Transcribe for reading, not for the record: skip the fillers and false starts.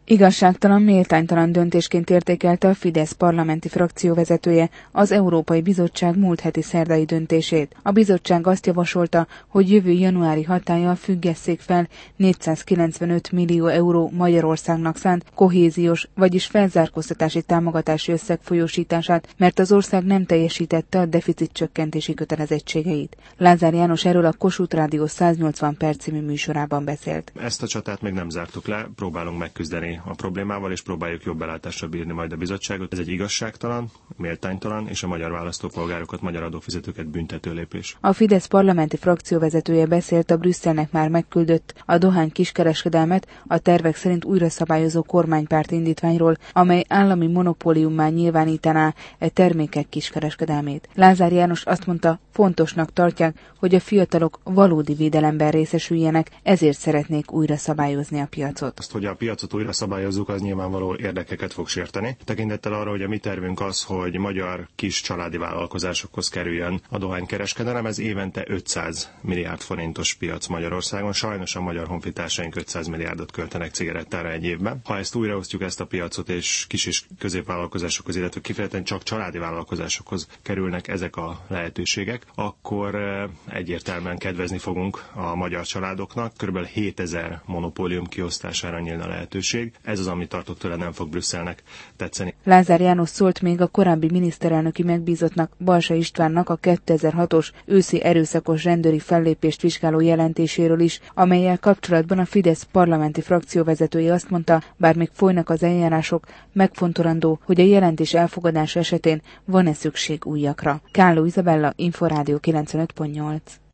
Igazságtalan, méltánytalan döntésként értékelte a Fidesz parlamenti frakcióvezetője az Európai Bizottság múlt heti szerdai döntését. A bizottság azt javasolta, hogy jövő januári hatállyal függesszék fel 495 millió euró Magyarországnak szánt kohéziós, vagyis felzárkóztatási támogatási összeg folyósítását, mert az ország nem teljesítette a deficitcsökkentési kötelezettségeit. Lázár János erről a Kossuth Rádió 180 perc című műsorában beszélt. Ezt a csatát még nem zártuk le, próbálunk megküzdeni a problémával, és próbáljuk jobb belátásra bírni majd a bizottságot. Ez egy igazságtalan, méltánytalan és a magyar választópolgárokat, magyar adófizetőket büntető lépés. A Fidesz parlamenti frakcióvezetője beszélt a Brüsszelnek már megküldött a dohány kiskereskedelmet a tervek szerint újra szabályozó kormánypárt indítványról, amely állami monopóliummá nyilvánítaná e termékek kiskereskedelmét. Lázár János azt mondta, fontosnak tartják, hogy a fiatalok valódi védelemben részesüljenek, ezért szeretnék újra szabályozni a piacot. Azt, hogy a piacot újra szabályozzuk, az nyilvánvaló érdekeket fog sérteni. Tekintettel arra, hogy a mi tervünk az, hogy magyar kis családi vállalkozásokhoz kerüljön a dohánykereskedelem, ez évente 500 milliárd forintos piac Magyarországon. Sajnos a magyar honfitársaink 500 milliárdot költenek cigarettára egy évben. Ha ezt újraosztjuk ezt a piacot, és kis és középvállalkozásokhoz, illetve kifejezetten csak családi vállalkozásokhoz kerülnek ezek a lehetőségek, akkor egyértelműen kedvezni fogunk a magyar családoknak. Körülbelül 7000 monopólium kiosztására nyílna lehetőség. Ez az, ami tartott tőle, nem fog Brüsszelnek tetszeni. Lázár János szólt még a korábbi miniszterelnöki megbízottnak, Balsa Istvánnak a 2006-os őszi erőszakos rendőri fellépést vizsgáló jelentéséről is, amellyel kapcsolatban a Fidesz parlamenti frakcióvezetője azt mondta, bár még folynak az eljárások, megfontolandó, hogy a jelentés elfogadása esetén van-e szükség újakra. Kálló Izabella, Inforádió 95.8.